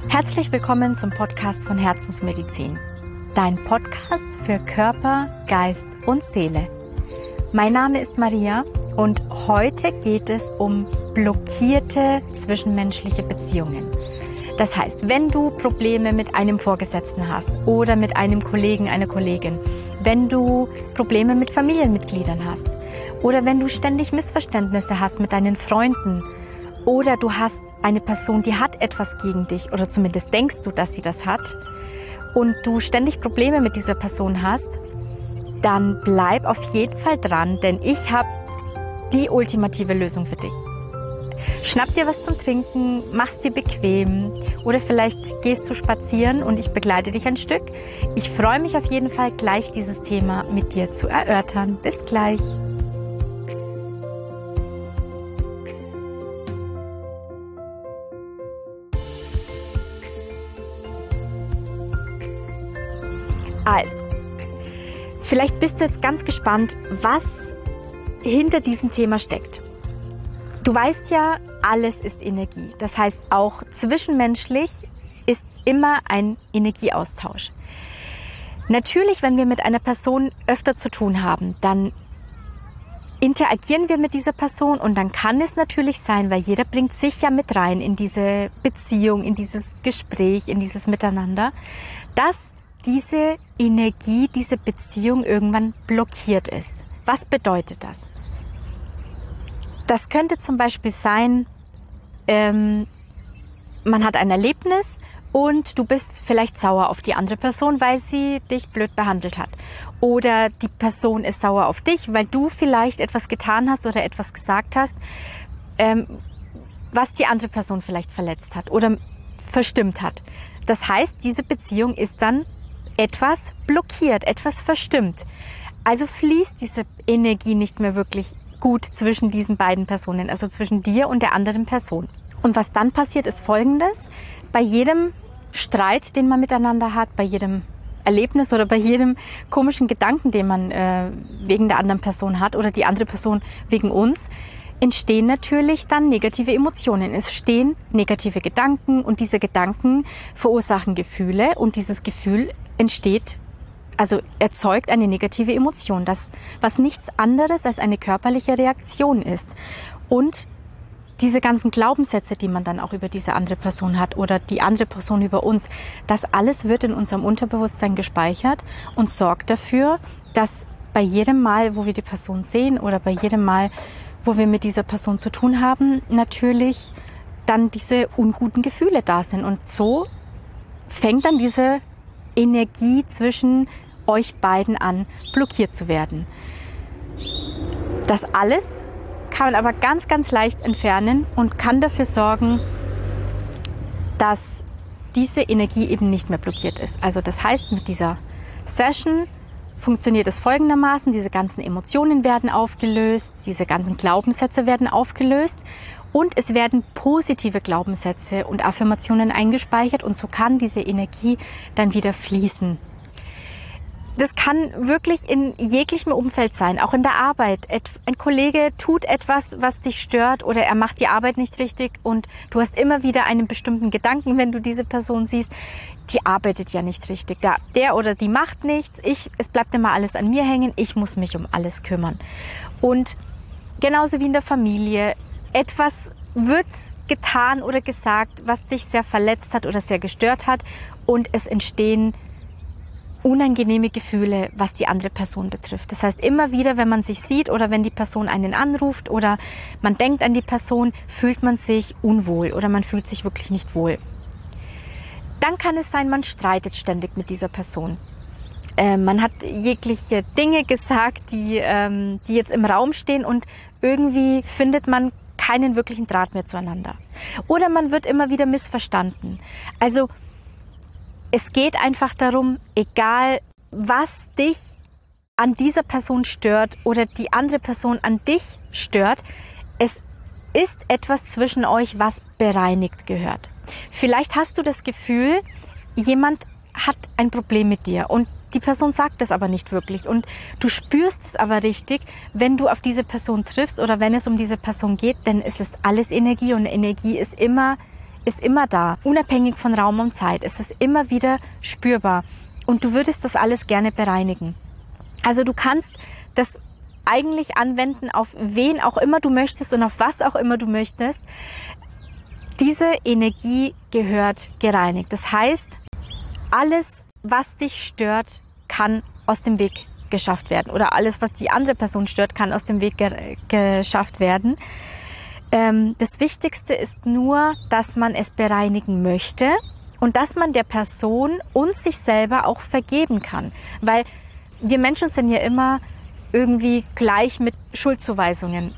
Herzlich willkommen zum Podcast von Herzensmedizin. Dein Podcast für Körper, Geist und Seele. Mein Name ist Maria und heute geht es um blockierte zwischenmenschliche Beziehungen. Das heißt, wenn du Probleme mit einem Vorgesetzten hast oder mit einem Kollegen, einer Kollegin, wenn du Probleme mit Familienmitgliedern hast oder wenn du ständig Missverständnisse hast mit deinen Freunden oder du hast eine Person, die hat etwas gegen dich oder zumindest denkst du, dass sie das hat und du ständig Probleme mit dieser Person hast, dann bleib auf jeden Fall dran, denn ich habe die ultimative Lösung für dich. Schnapp dir was zum Trinken, mach's dir bequem oder vielleicht gehst du spazieren und ich begleite dich ein Stück. Ich freue mich auf jeden Fall, gleich dieses Thema mit dir zu erörtern. Bis gleich. Also, vielleicht bist du jetzt ganz gespannt, was hinter diesem Thema steckt. Du weißt ja, alles ist Energie. Das heißt, auch zwischenmenschlich ist immer ein Energieaustausch. Natürlich, wenn wir mit einer Person öfter zu tun haben, dann interagieren wir mit dieser Person und dann kann es natürlich sein, weil jeder bringt sich ja mit rein in diese Beziehung, in dieses Gespräch, in dieses Miteinander, dass diese Energie, diese Beziehung irgendwann blockiert ist. Was bedeutet das? Das könnte zum Beispiel sein, man hat ein Erlebnis und du bist vielleicht sauer auf die andere Person, weil sie dich blöd behandelt hat. Oder die Person ist sauer auf dich, weil du vielleicht etwas getan hast oder etwas gesagt hast, was die andere Person vielleicht verletzt hat oder verstimmt hat. Das heißt, diese Beziehung ist dann etwas blockiert, etwas verstimmt. Also fließt diese Energie nicht mehr wirklich gut zwischen diesen beiden Personen, also zwischen dir und der anderen Person. Und was dann passiert, ist Folgendes. Bei jedem Streit, den man miteinander hat, bei jedem Erlebnis oder bei jedem komischen Gedanken, den man wegen der anderen Person hat oder die andere Person wegen uns, entstehen natürlich dann negative Emotionen. Es stehen negative Gedanken und diese Gedanken verursachen Gefühle und dieses Gefühl erzeugt eine negative Emotion, was nichts anderes als eine körperliche Reaktion ist. Und diese ganzen Glaubenssätze, die man dann auch über diese andere Person hat oder die andere Person über uns, das alles wird in unserem Unterbewusstsein gespeichert und sorgt dafür, dass bei jedem Mal, wo wir die Person sehen oder bei jedem Mal, wo wir mit dieser Person zu tun haben, natürlich dann diese unguten Gefühle da sind. Und so fängt dann diese Energie zwischen euch beiden an, blockiert zu werden. Das alles kann man aber ganz, ganz leicht entfernen und kann dafür sorgen, dass diese Energie eben nicht mehr blockiert ist. Also das heißt, mit dieser Session funktioniert es folgendermaßen: Diese ganzen Emotionen werden aufgelöst, diese ganzen Glaubenssätze werden aufgelöst und es werden positive Glaubenssätze und Affirmationen eingespeichert und so kann diese Energie dann wieder fließen. Das kann wirklich in jeglichem Umfeld sein, auch in der Arbeit. Ein Kollege tut etwas, was dich stört oder er macht die Arbeit nicht richtig und du hast immer wieder einen bestimmten Gedanken, wenn du diese Person siehst, die arbeitet ja nicht richtig. Der oder die macht nichts, es bleibt immer alles an mir hängen, ich muss mich um alles kümmern. Und genauso wie in der Familie, etwas wird getan oder gesagt, was dich sehr verletzt hat oder sehr gestört hat und es entstehen unangenehme Gefühle, was die andere Person betrifft. Das heißt, immer wieder, wenn man sich sieht oder wenn die Person einen anruft oder man denkt an die Person, fühlt man sich unwohl oder man fühlt sich wirklich nicht wohl. Dann kann es sein, man streitet ständig mit dieser Person. Man hat jegliche Dinge gesagt, die jetzt im Raum stehen und irgendwie findet man keinen wirklichen Draht mehr zueinander. Oder man wird immer wieder missverstanden. Also es geht einfach darum, egal was dich an dieser Person stört oder die andere Person an dich stört, es ist etwas zwischen euch, was bereinigt gehört. Vielleicht hast du das Gefühl, jemand hat ein Problem mit dir und die Person sagt das aber nicht wirklich und du spürst es aber richtig, wenn du auf diese Person triffst oder wenn es um diese Person geht, denn es ist alles Energie und Energie ist immer ist immer da, unabhängig von Raum und Zeit. Es ist immer wieder spürbar und du würdest das alles gerne bereinigen. Also du kannst das eigentlich anwenden auf wen auch immer du möchtest und auf was auch immer du möchtest. Diese Energie gehört gereinigt. Das heißt, alles, was dich stört, kann aus dem Weg geschafft werden. Oder alles, was die andere Person stört, kann aus dem Weg geschafft werden. Das Wichtigste ist nur, dass man es bereinigen möchte und dass man der Person und sich selber auch vergeben kann. Weil wir Menschen sind ja immer irgendwie gleich mit Schuldzuweisungen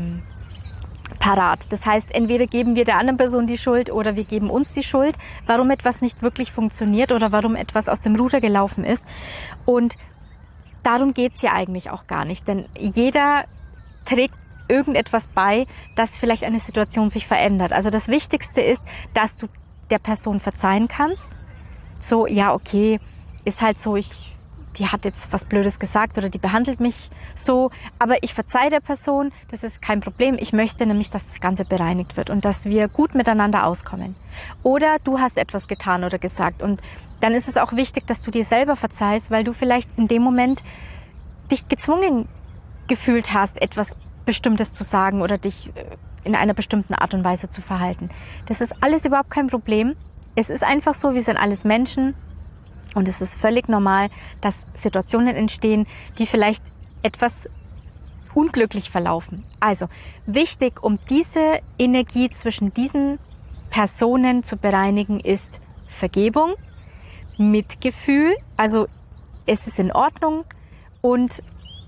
parat. Das heißt, entweder geben wir der anderen Person die Schuld oder wir geben uns die Schuld, warum etwas nicht wirklich funktioniert oder warum etwas aus dem Ruder gelaufen ist. Und darum geht's ja eigentlich auch gar nicht, denn jeder trägt irgendetwas bei, dass vielleicht eine Situation sich verändert. Also das Wichtigste ist, dass du der Person verzeihen kannst. So, ja, okay, ist halt so, die hat jetzt was Blödes gesagt oder die behandelt mich so, aber ich verzeihe der Person, das ist kein Problem. Ich möchte nämlich, dass das Ganze bereinigt wird und dass wir gut miteinander auskommen. Oder du hast etwas getan oder gesagt und dann ist es auch wichtig, dass du dir selber verzeihst, weil du vielleicht in dem Moment dich gezwungen gefühlt hast, etwas Bestimmtes zu sagen oder dich in einer bestimmten Art und Weise zu verhalten. Das ist alles überhaupt kein Problem. Es ist einfach so, wir sind alles Menschen. Und es ist völlig normal, dass Situationen entstehen, die vielleicht etwas unglücklich verlaufen. Also wichtig, um diese Energie zwischen diesen Personen zu bereinigen, ist Vergebung, Mitgefühl. Also es ist in Ordnung und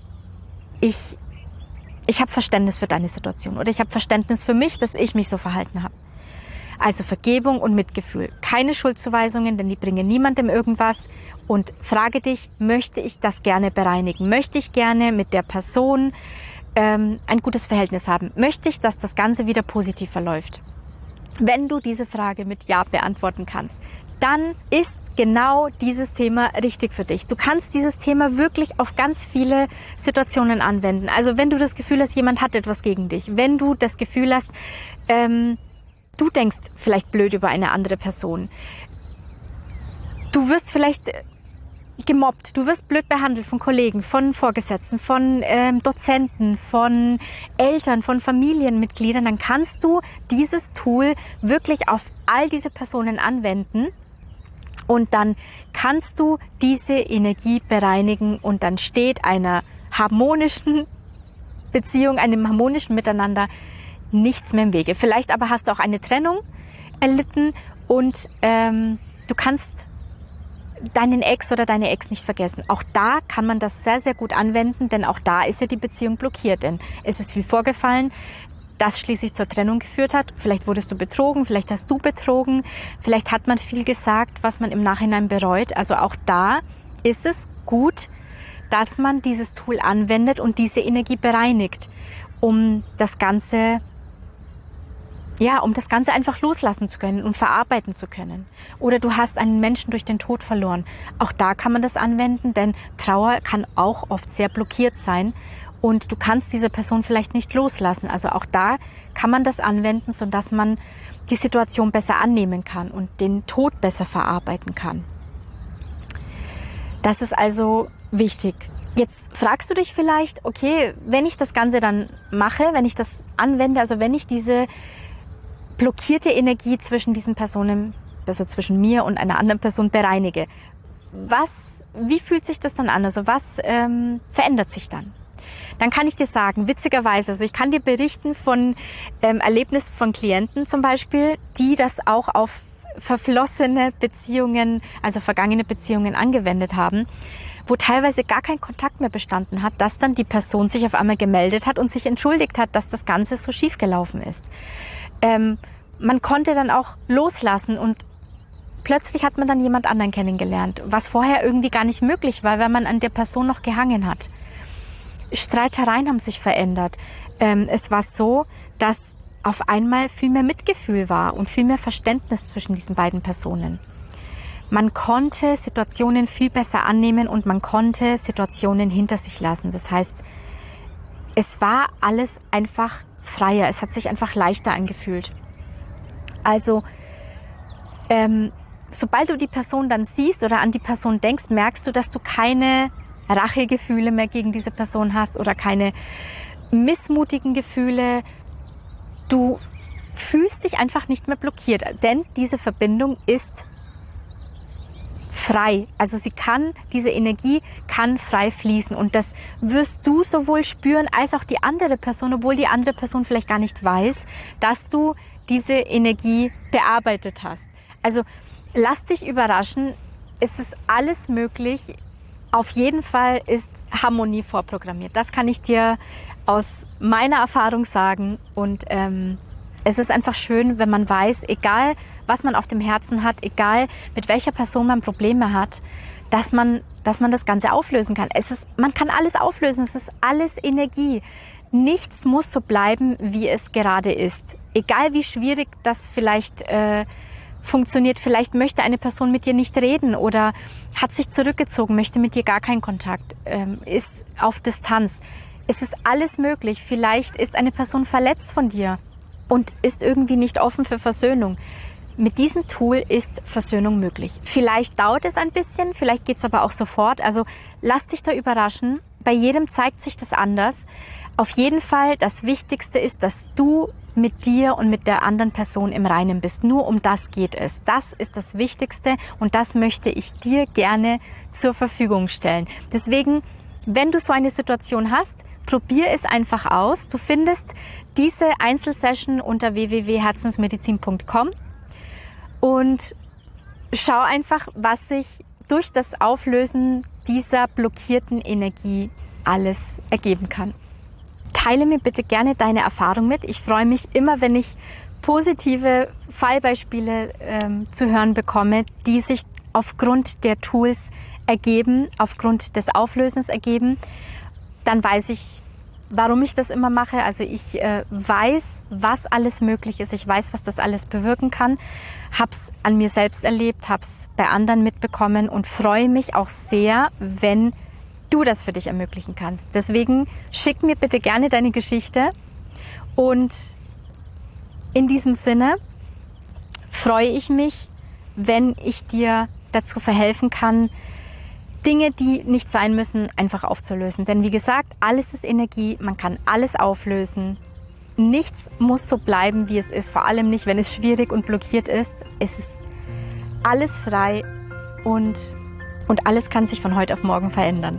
ich habe Verständnis für deine Situation oder ich habe Verständnis für mich, dass ich mich so verhalten habe. Also Vergebung und Mitgefühl. Keine Schuldzuweisungen, denn die bringen niemandem irgendwas. Und frage dich, möchte ich das gerne bereinigen? Möchte ich gerne mit der Person ein gutes Verhältnis haben? Möchte ich, dass das Ganze wieder positiv verläuft? Wenn du diese Frage mit Ja beantworten kannst, dann ist genau dieses Thema richtig für dich. Du kannst dieses Thema wirklich auf ganz viele Situationen anwenden. Also wenn du das Gefühl hast, jemand hat etwas gegen dich, wenn du das Gefühl hast, du denkst vielleicht blöd über eine andere Person. Du wirst vielleicht gemobbt, du wirst blöd behandelt von Kollegen, von Vorgesetzten, von Dozenten, von Eltern, von Familienmitgliedern. Dann kannst du dieses Tool wirklich auf all diese Personen anwenden und dann kannst du diese Energie bereinigen und dann steht einer harmonischen Beziehung, einem harmonischen Miteinander nichts mehr im Wege. Vielleicht aber hast du auch eine Trennung erlitten und du kannst deinen Ex oder deine Ex nicht vergessen. Auch da kann man das sehr, sehr gut anwenden, denn auch da ist ja die Beziehung blockiert. Denn es ist viel vorgefallen, das schließlich zur Trennung geführt hat. Vielleicht wurdest du betrogen, vielleicht hast du betrogen, vielleicht hat man viel gesagt, was man im Nachhinein bereut. Also auch da ist es gut, dass man dieses Tool anwendet und diese Energie bereinigt, um das Ganze einfach loslassen zu können und verarbeiten zu können. Oder du hast einen Menschen durch den Tod verloren. Auch da kann man das anwenden, denn Trauer kann auch oft sehr blockiert sein und du kannst diese Person vielleicht nicht loslassen. Also auch da kann man das anwenden, sodass man die Situation besser annehmen kann und den Tod besser verarbeiten kann. Das ist also wichtig. Jetzt fragst du dich vielleicht, okay, wenn ich das Ganze dann mache, wenn ich das anwende, also wenn ich diese blockierte Energie zwischen diesen Personen, also zwischen mir und einer anderen Person bereinige, wie fühlt sich das dann an? Also was verändert sich dann? Dann kann ich dir sagen, witzigerweise, also ich kann dir berichten von Erlebnissen von Klienten zum Beispiel, die das auch auf verflossene Beziehungen, also vergangene Beziehungen angewendet haben, wo teilweise gar kein Kontakt mehr bestanden hat, dass dann die Person sich auf einmal gemeldet hat und sich entschuldigt hat, dass das Ganze so schief gelaufen ist. Man konnte dann auch loslassen und plötzlich hat man dann jemand anderen kennengelernt, was vorher irgendwie gar nicht möglich war, weil man an der Person noch gehangen hat. Streitereien haben sich verändert. Es war so, dass auf einmal viel mehr Mitgefühl war und viel mehr Verständnis zwischen diesen beiden Personen. Man konnte Situationen viel besser annehmen und man konnte Situationen hinter sich lassen. Das heißt, es war alles einfach freier, es hat sich einfach leichter angefühlt. Also sobald du die Person dann siehst oder an die Person denkst, merkst du, dass du keine Rachegefühle mehr gegen diese Person hast oder keine missmutigen Gefühle. Du fühlst dich einfach nicht mehr blockiert, denn diese Verbindung ist frei. Also diese Energie kann frei fließen und das wirst du sowohl spüren als auch die andere Person, obwohl die andere Person vielleicht gar nicht weiß, dass du diese Energie bearbeitet hast. Also lass dich überraschen, es ist alles möglich. Auf jeden Fall ist Harmonie vorprogrammiert. Das kann ich dir aus meiner Erfahrung sagen und es ist einfach schön, wenn man weiß, egal was man auf dem Herzen hat, egal mit welcher Person man Probleme hat, dass man das Ganze auflösen kann. Man kann alles auflösen, es ist alles Energie. Nichts muss so bleiben, wie es gerade ist. Egal wie schwierig das vielleicht funktioniert, vielleicht möchte eine Person mit dir nicht reden oder hat sich zurückgezogen, möchte mit dir gar keinen Kontakt, ist auf Distanz. Es ist alles möglich. Vielleicht ist eine Person verletzt von dir und ist irgendwie nicht offen für Versöhnung. Mit diesem Tool ist Versöhnung möglich. Vielleicht dauert es ein bisschen, vielleicht geht es aber auch sofort. Also lass dich da überraschen. Bei jedem zeigt sich das anders. Auf jeden Fall, das Wichtigste ist, dass du mit dir und mit der anderen Person im Reinen bist. Nur um das geht es. Das ist das Wichtigste und das möchte ich dir gerne zur Verfügung stellen. Deswegen, wenn du so eine Situation hast, probier es einfach aus. Du findest diese Einzelsession unter www.herzensmedizin.com und schau einfach, was sich durch das Auflösen dieser blockierten Energie alles ergeben kann. Teile mir bitte gerne deine Erfahrung mit. Ich freue mich immer, wenn ich positive Fallbeispiele zu hören bekomme, die sich aufgrund der Tools ergeben, aufgrund des Auflösens ergeben. Dann weiß ich, warum ich das immer mache. Also ich weiß, was alles möglich ist. Ich weiß, was das alles bewirken kann. Hab's an mir selbst erlebt, hab's bei anderen mitbekommen und freue mich auch sehr, wenn du das für dich ermöglichen kannst. Deswegen schick mir bitte gerne deine Geschichte und in diesem Sinne freue ich mich, wenn ich dir dazu verhelfen kann, Dinge, die nicht sein müssen, einfach aufzulösen. Denn wie gesagt, alles ist Energie, man kann alles auflösen. Nichts muss so bleiben, wie es ist, vor allem nicht, wenn es schwierig und blockiert ist. Es ist alles frei und alles kann sich von heute auf morgen verändern.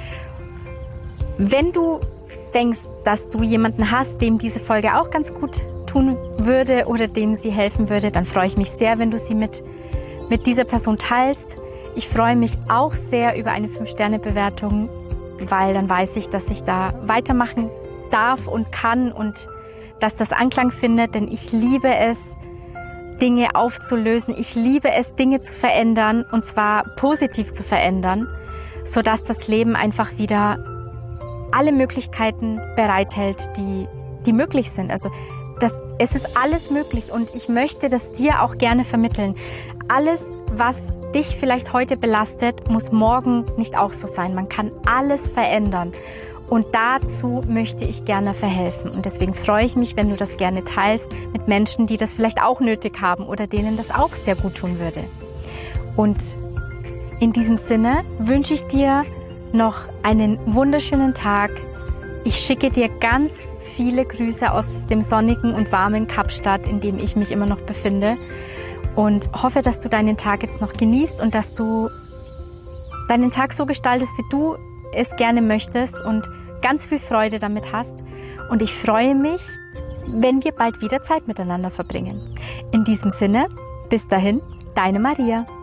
Wenn du denkst, dass du jemanden hast, dem diese Folge auch ganz gut tun würde oder dem sie helfen würde, dann freue ich mich sehr, wenn du sie mit dieser Person teilst. Ich freue mich auch sehr über eine 5-Sterne-Bewertung, weil dann weiß ich, dass ich da weitermachen darf und kann und dass das Anklang findet, denn ich liebe es, Dinge aufzulösen. Ich liebe es, Dinge zu verändern und zwar positiv zu verändern, sodass das Leben einfach wieder alle Möglichkeiten bereithält, die möglich sind. Also es ist alles möglich und ich möchte das dir auch gerne vermitteln. Alles, was dich vielleicht heute belastet, muss morgen nicht auch so sein. Man kann alles verändern und dazu möchte ich gerne verhelfen. Und deswegen freue ich mich, wenn du das gerne teilst mit Menschen, die das vielleicht auch nötig haben oder denen das auch sehr gut tun würde. Und in diesem Sinne wünsche ich dir noch einen wunderschönen Tag. Ich schicke dir ganz viele Grüße aus dem sonnigen und warmen Kapstadt, in dem ich mich immer noch befinde und hoffe, dass du deinen Tag jetzt noch genießt und dass du deinen Tag so gestaltest, wie du es gerne möchtest und ganz viel Freude damit hast. Und ich freue mich, wenn wir bald wieder Zeit miteinander verbringen. In diesem Sinne, bis dahin, deine Maria.